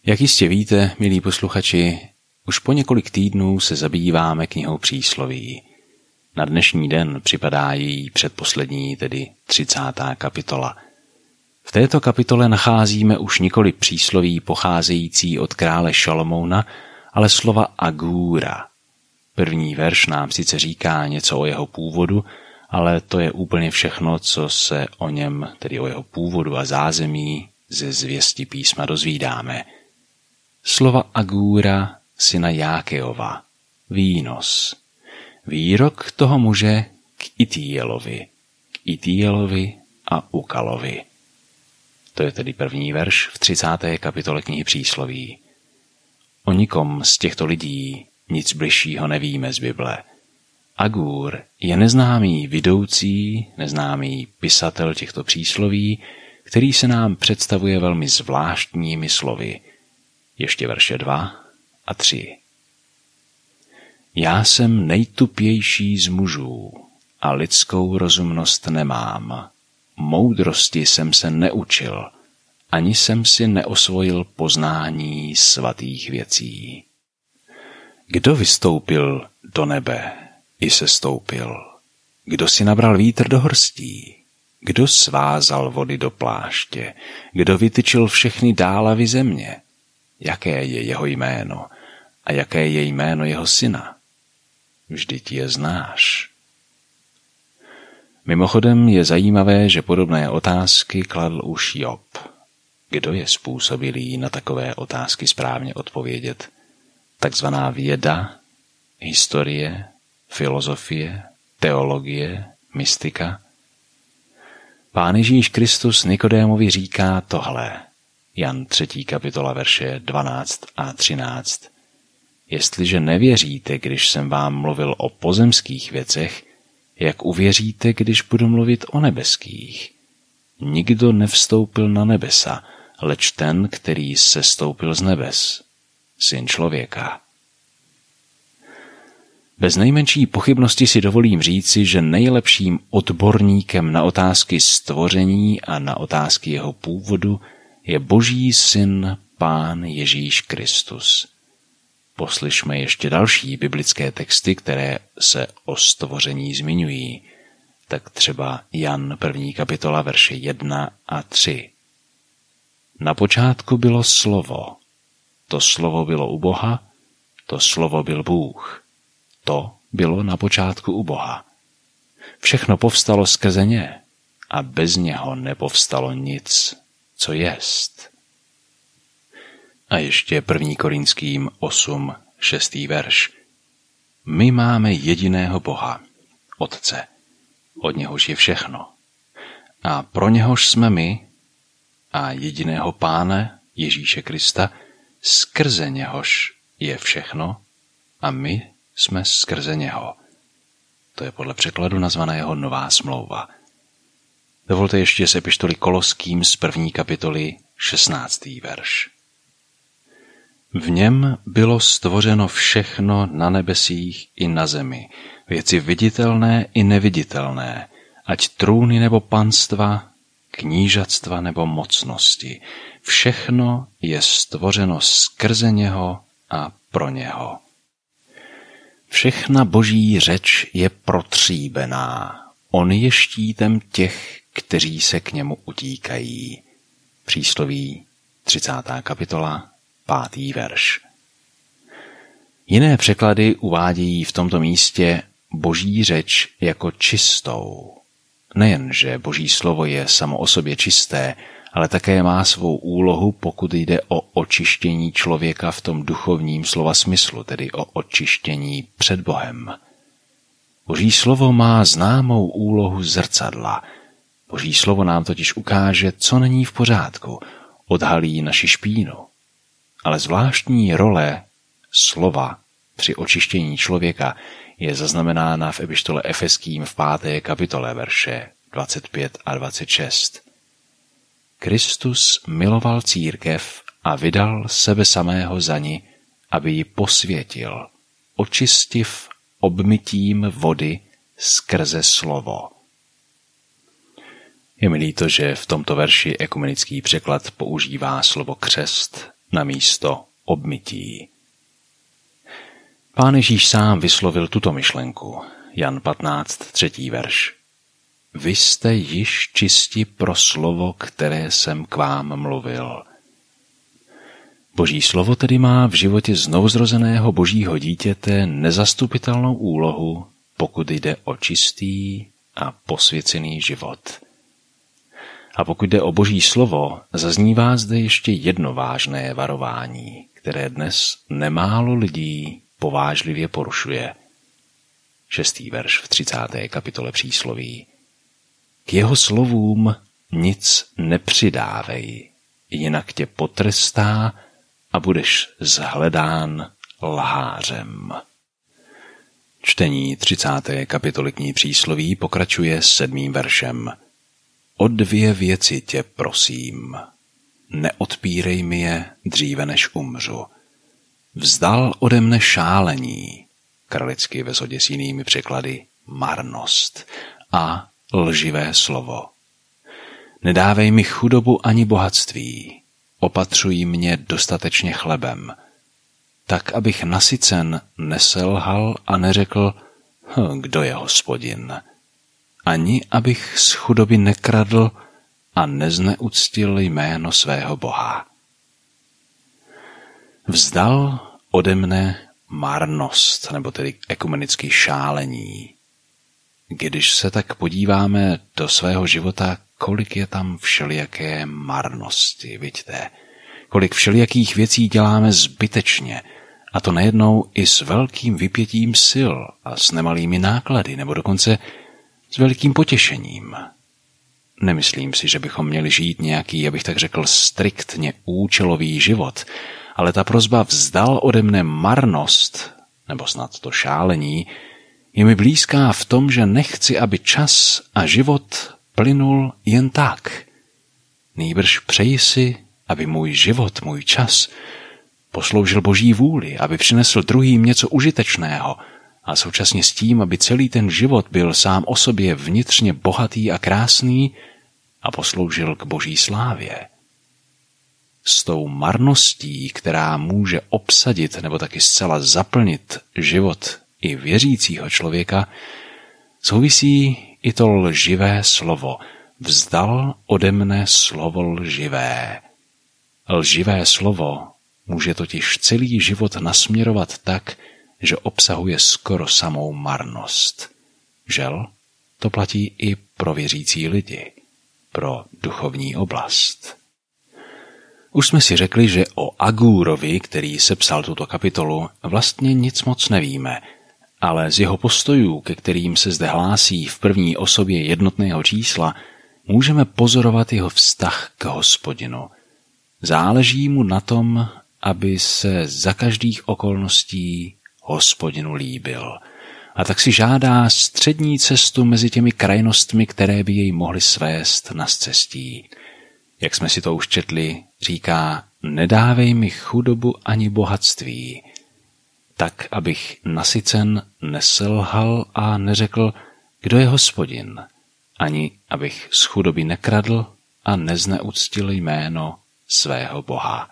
Jak jistě víte, milí posluchači, už po několik týdnů se zabýváme knihou Přísloví. Na dnešní den připadá její předposlední, tedy 30. kapitola. V této kapitole nacházíme už nikoli přísloví pocházející od krále Šalomouna, ale slova agúra. První verš nám sice říká něco o jeho původu, ale to je úplně všechno, co se o něm, tedy o jeho původu a zázemí, ze zvěsti písma dozvídáme. Slova agúra, syna Jákeova, výnos. Výrok toho muže k Itielovi a Ukalovi. To je tedy první verš v 30. kapitole knihy Přísloví. O nikom z těchto lidí nic bližšího nevíme z Bible. Agúr je neznámý vidoucí, neznámý pisatel těchto přísloví, který se nám představuje velmi zvláštními slovy. Ještě verše 2 a 3. Já jsem nejtupější z mužů a lidskou rozumnost nemám. Moudrosti jsem se neučil, ani jsem si neosvojil poznání svatých věcí. Kdo vystoupil do nebe i sestoupil? Kdo si nabral vítr do hrstí? Kdo svázal vody do pláště? Kdo vytyčil všechny dálavy země? Jaké je jeho jméno a jaké je jméno jeho syna? Vždyť je znáš. Mimochodem je zajímavé, že podobné otázky kladl už Job. Kdo je způsobilý na takové otázky správně odpovědět? Takzvaná věda, historie, filozofie, teologie, mystika? Pán Ježíš Kristus Nikodémovi říká tohle. Jan 3. kapitola verše 12 a 13. Jestliže nevěříte, když jsem vám mluvil o pozemských věcech, jak uvěříte, když budu mluvit o nebeských? Nikdo nevstoupil na nebesa, leč ten, který sestoupil z nebes, Syn člověka. Bez nejmenší pochybnosti si dovolím říci, že nejlepším odborníkem na otázky stvoření a na otázky jeho původu je Boží syn, Pán Ježíš Kristus. Poslyšme ještě další biblické texty, které se o stvoření zmiňují. Tak třeba Jan 1. kapitola verše 1 a 3. Na počátku bylo slovo. To slovo bylo u Boha, to slovo byl Bůh. To bylo na počátku u Boha. Všechno povstalo skrze ně a bez něho nepovstalo nic, co jest. A ještě 1. Korinským 8, 6. verš. My máme jediného Boha, Otce, od něhož je všechno. A pro něhož jsme my a jediného Pána Ježíše Krista, skrze něhož je všechno a my jsme skrze něho. To je podle překladu nazvaného Nová smlouva. Dovolte ještě z epištoly Koloským z 1. kapitoly 16. verš. V něm bylo stvořeno všechno na nebesích i na zemi, věci viditelné i neviditelné, ať trůny nebo panstva, knížatstva nebo mocnosti. Všechno je stvořeno skrze něho a pro něho. Všechna boží řeč je protříbená. On je štítem těch, kteří se k němu utíkají. Přísloví 30. kapitola 5. verš. Jiné překlady uvádějí v tomto místě boží řeč jako čistou. Nejenže boží slovo je samo o sobě čisté, ale také má svou úlohu, pokud jde o očištění člověka v tom duchovním slova smyslu, tedy o očištění před Bohem. Boží slovo má známou úlohu zrcadla. Boží slovo nám totiž ukáže, co není v pořádku, odhalí naši špínu. Ale zvláštní role slova při očištění člověka je zaznamenána v epištole Efeským v 5. kapitole verše 25 a 26. Kristus miloval církev a vydal sebe samého za ni, aby ji posvětil, očistiv obmytím vody skrze slovo. Je mi líto, že v tomto verši ekumenický překlad používá slovo křest na místo obmytí. Pán Ježíš sám vyslovil tuto myšlenku. Jan 15, 3. verš. Vy jste již čisti pro slovo, které jsem k vám mluvil. Boží slovo tedy má v životě znovuzrozeného božího dítěte nezastupitelnou úlohu, pokud jde o čistý a posvěcený život. A pokud jde o boží slovo, zaznívá zde ještě jedno vážné varování, které dnes nemálo lidí povážlivě porušuje. 6. verš v 30. kapitole Přísloví. K jeho slovům nic nepřidávej, jinak tě potrestá a budeš zhledán lhářem. Čtení 30. kapitoly knihy Přísloví pokračuje 7. veršem. O 2 věci tě prosím, neodpírej mi je dříve než umřu. Vzdal ode mne šálení, kralicky ve shodě s jinými překlady marnost, a lživé slovo. Nedávej mi chudobu ani bohatství, opatřuj mě dostatečně chlebem, tak abych nasycen neselhal a neřekl, kdo je Hospodin, ani abych z chudoby nekradl a nezneuctil jméno svého Boha. Vzdal ode mne marnost, nebo tedy ekumenicky šálení. Když se tak podíváme do svého života, kolik je tam všelijaké marnosti, vidíte? Kolik všelijakých věcí děláme zbytečně, a to nejednou i s velkým vypětím sil a s nemalými náklady, nebo dokonce s velikým potěšením. Nemyslím si, že bychom měli žít nějaký, abych tak řekl, striktně účelový život, ale ta prosba vzdal ode mne marnost, nebo snad to šálení, je mi blízká v tom, že nechci, aby čas a život plynul jen tak. Nýbrž přeji si, aby můj život, můj čas posloužil Boží vůli, aby přinesl druhým něco užitečného a současně s tím, aby celý ten život byl sám o sobě vnitřně bohatý a krásný a posloužil k Boží slávě. S tou marností, která může obsadit nebo taky zcela zaplnit život i věřícího člověka, souvisí i to lživé slovo. Vzdal ode mne slovo lživé. Lživé slovo může totiž celý život nasměrovat tak, že obsahuje skoro samou marnost. Žel, to platí i pro věřící lidi, pro duchovní oblast. Už jsme si řekli, že o Agúrovi, který sepsal tuto kapitolu, vlastně nic moc nevíme, ale z jeho postojů, ke kterým se zde hlásí v první osobě jednotného čísla, můžeme pozorovat jeho vztah k Hospodinu. Záleží mu na tom, aby se za každých okolností Hospodinu líbil. A tak si žádá střední cestu mezi těmi krajnostmi, které by jej mohly svést na scestí. Jak jsme si to už četli, říká, nedávej mi chudobu ani bohatství, tak abych nasycen neselhal a neřekl, kdo je Hospodin, ani abych z chudoby nekradl a nezneuctil jméno svého Boha.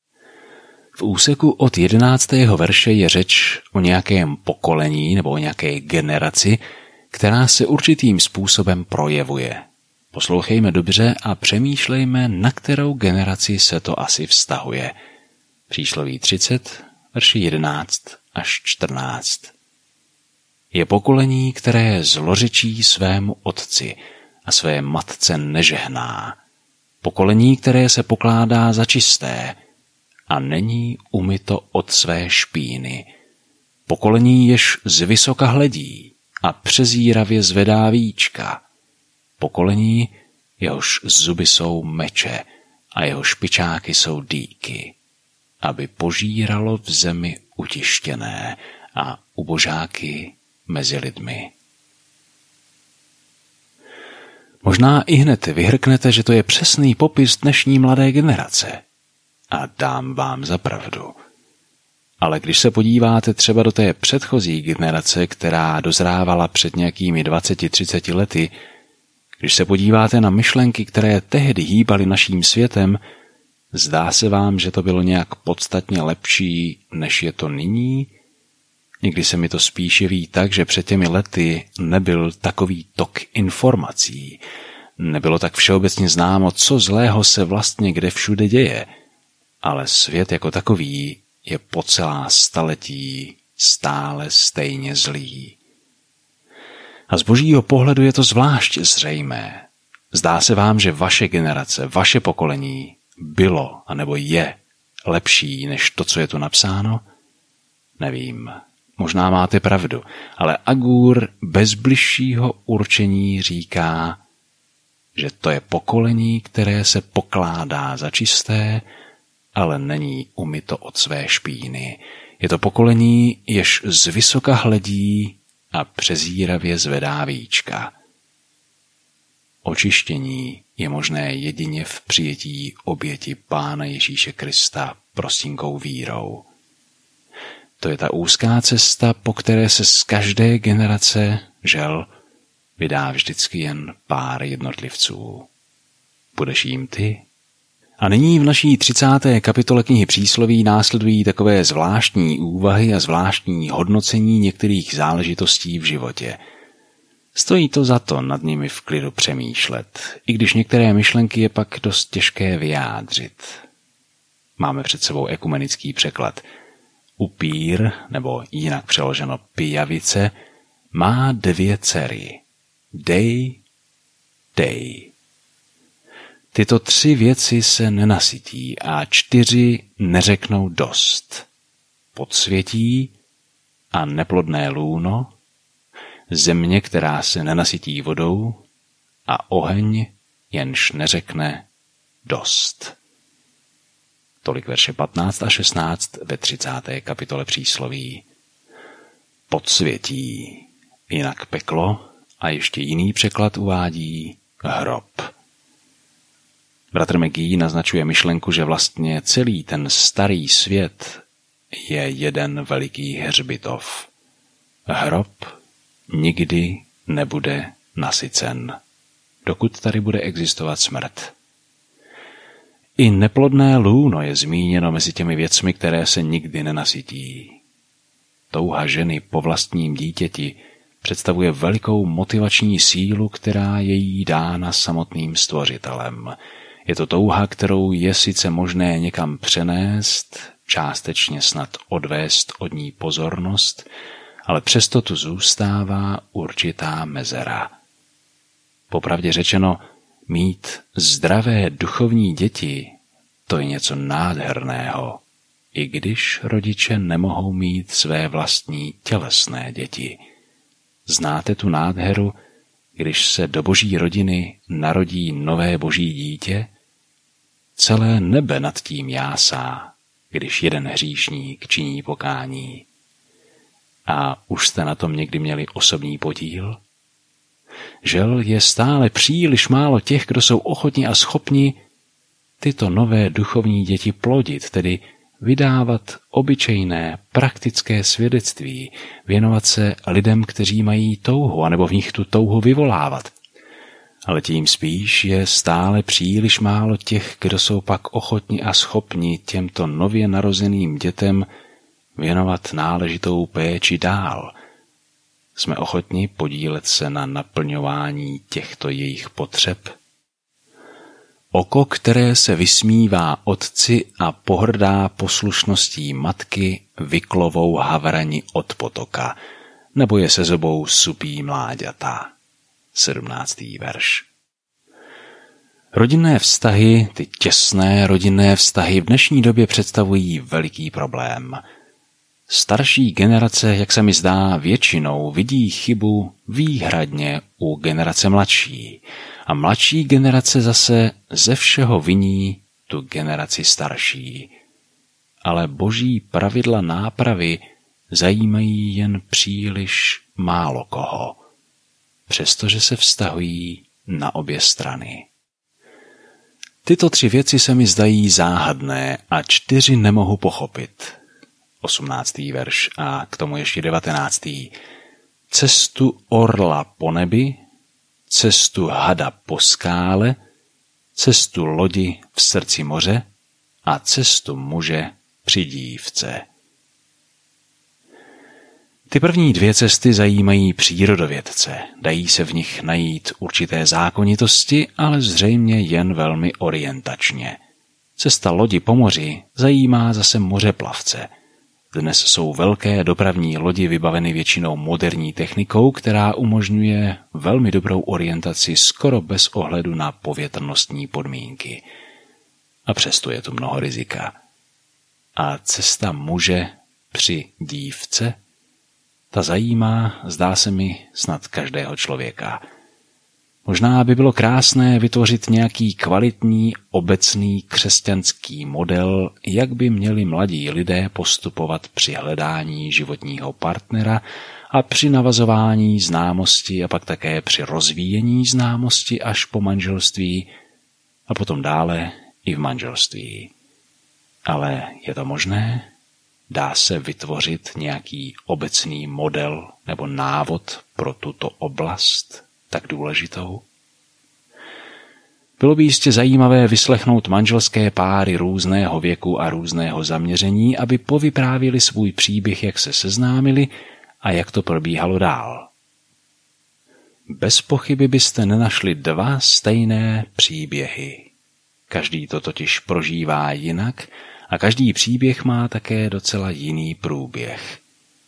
V úseku od 11. verše je řeč o nějakém pokolení nebo o nějaké generaci, která se určitým způsobem projevuje. Poslouchejme dobře a přemýšlejme, na kterou generaci se to asi vztahuje. Přísloví 30, verši 11 až 14. Je pokolení, které zlořečí svému otci a své matce nežehná. Pokolení, které se pokládá za čisté a není umyto od své špíny. Pokolení, jež zvysoka hledí a přezíravě zvedá víčka. Pokolení, jehož zuby jsou meče a jeho špičáky jsou dýky, aby požíralo v zemi utištěné a ubožáky mezi lidmi. Možná i hned vyhrknete, že to je přesný popis dnešní mladé generace. A dám vám za pravdu. Ale když se podíváte třeba do té předchozí generace, která dozrávala před nějakými 20-30 lety, když se podíváte na myšlenky, které tehdy hýbaly naším světem, Zdá se vám, že to bylo nějak podstatně lepší, než je to nyní? Někdy se mi to spíš jeví tak, že před těmi lety nebyl takový tok informací. Nebylo tak všeobecně známo, co zlého se vlastně kde všude děje. Ale svět jako takový je po celá staletí stále stejně zlý. A z božího pohledu je to zvlášť zřejmé. Zdá se vám, že vaše generace, vaše pokolení bylo anebo je lepší než to, co je tu napsáno? Nevím, možná máte pravdu, ale Agur bez bližšího určení říká, že to je pokolení, které se pokládá za čisté, ale není umyto od své špíny. Je to pokolení, jež zvysoka hledí a přezíravě zvedá víčka. Očištění je možné jedině v přijetí oběti Pána Ježíše Krista prostinkou vírou. To je ta úzká cesta, po které se z každé generace, žel, vydá vždycky jen pár jednotlivců. Budeš jím ty? A nyní v naší 30. kapitole knihy Přísloví následují takové zvláštní úvahy a zvláštní hodnocení některých záležitostí v životě. Stojí to za to nad nimi v klidu přemýšlet, i když některé myšlenky je pak dost těžké vyjádřit. Máme před sebou ekumenický překlad. Upír, nebo jinak přeloženo pijavice, má 2 dcery. Dej. Tyto 3 věci se nenasytí a 4 neřeknou dost. Podsvětí a neplodné lůno, země, která se nenasytí vodou a oheň, jenž neřekne dost. Tolik verše 15 a 16 ve 30. kapitole Přísloví. Podsvětí, jinak peklo a ještě jiný překlad uvádí hrob. Bratr McGee naznačuje myšlenku, že vlastně celý ten starý svět je jeden veliký hřbitov. Hrob nikdy nebude nasycen, dokud tady bude existovat smrt. I neplodné lůno je zmíněno mezi těmi věcmi, které se nikdy nenasytí. Touha ženy po vlastním dítěti představuje velikou motivační sílu, která je jí dána samotným Stvořitelem. Je to touha, kterou je sice možné někam přenést, částečně snad odvést od ní pozornost, ale přesto tu zůstává určitá mezera. Popravdě řečeno, mít zdravé duchovní děti, to je něco nádherného, i když rodiče nemohou mít své vlastní tělesné děti. Znáte tu nádheru, když se do boží rodiny narodí nové boží dítě? Celé nebe nad tím jásá, když jeden hříšník činí pokání. A už jste na tom někdy měli osobní podíl? Žel je stále příliš málo těch, kdo jsou ochotni a schopni tyto nové duchovní děti plodit, tedy vydávat obyčejné, praktické svědectví, věnovat se lidem, kteří mají touhu, anebo v nich tu touhu vyvolávat. Ale tím spíš je stále příliš málo těch, kdo jsou pak ochotni a schopni těmto nově narozeným dětem věnovat náležitou péči dál. Jsme ochotni podílet se na naplňování těchto jejich potřeb? Oko, které se vysmívá otci a pohrdá poslušností matky, vyklovou havrani od potoka, nebo je se zobou supí mláďata. 17. verš. Rodinné vztahy, ty těsné rodinné vztahy v dnešní době představují veliký problém. Starší generace, jak se mi zdá, většinou vidí chybu výhradně u generace mladší a mladší generace zase ze všeho viní tu generaci starší. Ale boží pravidla nápravy zajímají jen příliš málo koho, přestože se vztahují na obě strany. Tyto 3 věci se mi zdají záhadné a 4 nemohu pochopit. 18. verš a k tomu ještě 19. Cestu orla po nebi, cestu hada po skále, cestu lodi v srdci moře, a cestu muže při dívce. Ty první dvě cesty zajímají přírodovědce, dají se v nich najít určité zákonitosti, ale zřejmě jen velmi orientačně. Cesta lodi po moři zajímá zase mořeplavce. Dnes jsou velké dopravní lodi vybaveny většinou moderní technikou, která umožňuje velmi dobrou orientaci skoro bez ohledu na povětrnostní podmínky. A přesto je tu mnoho rizika. A cesta muže při dívce? Ta zajímá, zdá se mi, snad každého člověka. Možná by bylo krásné vytvořit nějaký kvalitní, obecný křesťanský model, jak by měli mladí lidé postupovat při hledání životního partnera a při navazování známosti a pak také při rozvíjení známosti až po manželství a potom dále i v manželství. Ale je to možné? Dá se vytvořit nějaký obecný model nebo návod pro tuto oblast tak důležitou? Bylo by jistě zajímavé vyslechnout manželské páry různého věku a různého zaměření, aby povyprávili svůj příběh, jak se seznámili a jak to probíhalo dál. Bez pochyby byste nenašli dva stejné příběhy. Každý to totiž prožívá jinak a každý příběh má také docela jiný průběh.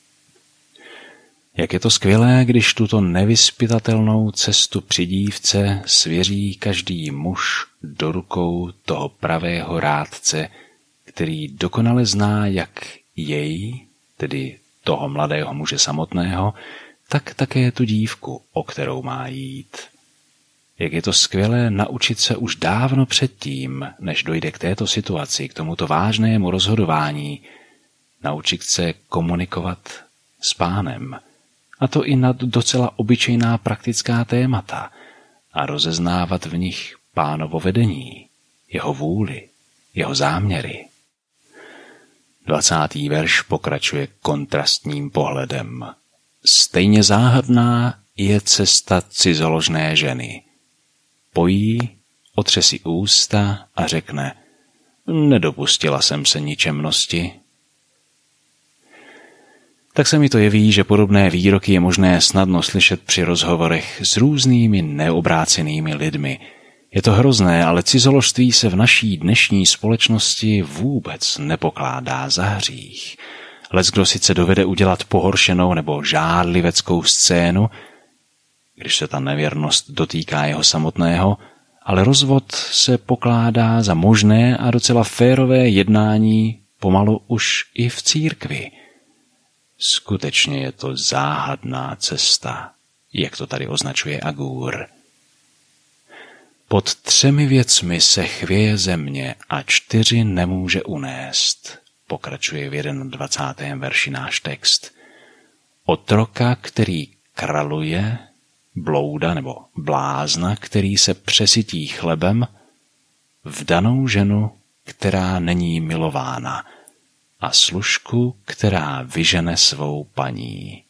Jak je to skvělé, když tuto nevyzpytatelnou cestu při dívce svěří každý muž do rukou toho pravého rádce, který dokonale zná jak jej, tedy toho mladého muže samotného, tak také tu dívku, o kterou má jít. Jak je to skvělé naučit se už dávno předtím, než dojde k této situaci, k tomuto vážnému rozhodování, naučit se komunikovat s Pánem, a to i na docela obyčejná praktická témata a rozeznávat v nich Pánovo vedení, jeho vůli, jeho záměry. 20. verš pokračuje kontrastním pohledem. Stejně záhadná je cesta cizoložné ženy. Pojí, otře si ústa a řekne: nedopustila jsem se ničemnosti. Tak se mi to jeví, že podobné výroky je možné snadno slyšet při rozhovorech s různými neobrácenými lidmi. Je to hrozné, ale cizoložství se v naší dnešní společnosti vůbec nepokládá za hřích. Leckdo sice dovede udělat pohoršenou nebo žárliveckou scénu, když se ta nevěrnost dotýká jeho samotného, ale rozvod se pokládá za možné a docela férové jednání pomalu už i v církvi. Skutečně je to záhadná cesta, jak to tady označuje Agur. Pod 3 věcmi se chvěje země a 4 nemůže unést, pokračuje v 21. verši náš text. Otroka, který kraluje, blouda nebo blázna, který se přesytí chlebem, vdanou ženu, která není milována, a služku, která vyžene svou paní.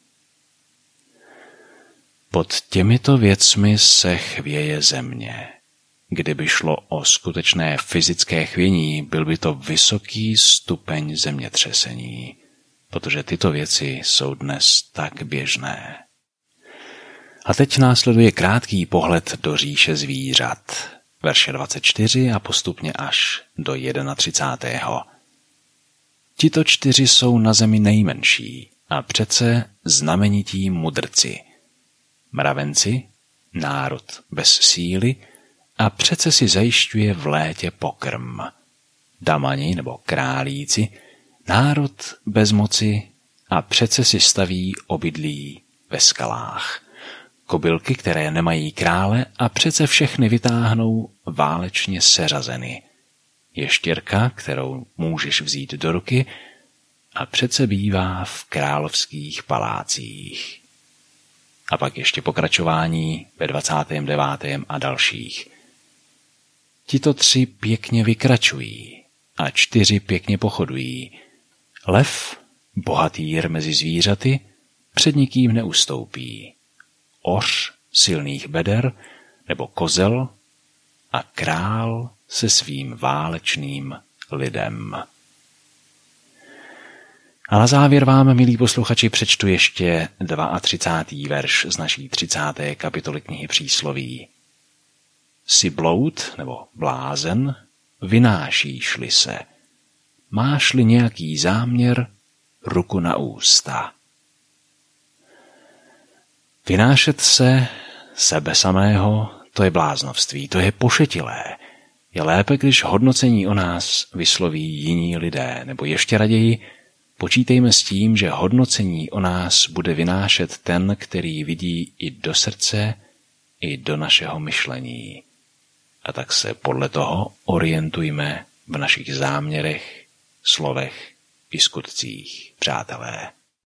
Pod těmito věcmi se chvěje země. Kdyby šlo o skutečné fyzické chvění, byl by to vysoký stupeň zemětřesení, protože tyto věci jsou dnes tak běžné. A teď následuje krátký pohled do říše zvířat, verše 24 a postupně až do 31. Tito 4 jsou na zemi nejmenší a přece znamenití mudrci. Mravenci, národ bez síly, a přece si zajišťuje v létě pokrm. Damani nebo králíci, národ bez moci, a přece si staví obydlí ve skalách. Kobylky, které nemají krále, a přece všechny vytáhnou válečně seřazeny. Ještěrka, kterou můžeš vzít do ruky, a přece bývá v královských palácích. A pak ještě pokračování ve 29. a dalších. Tito 3 pěkně vykračují a 4 pěkně pochodují. Lev, bohatýr mezi zvířaty, před nikým neustoupí. Oř silných beder nebo kozel a král se svým válečným lidem. A na závěr vám, milí posluchači, přečtu ještě 32. verš z naší 30. kapitoly knihy Přísloví. Jsi bloud nebo blázen, vynášíš-li se. Máš-li nějaký záměr, ruku na ústa. Vynášet se sebe samého, to je bláznovství, to je pošetilé. Je lépe, když hodnocení o nás vysloví jiní lidé, nebo ještě raději počítejme s tím, že hodnocení o nás bude vynášet ten, který vidí i do srdce, i do našeho myšlení. A tak se podle toho orientujme v našich záměrech, slovech i skutcích, přátelé.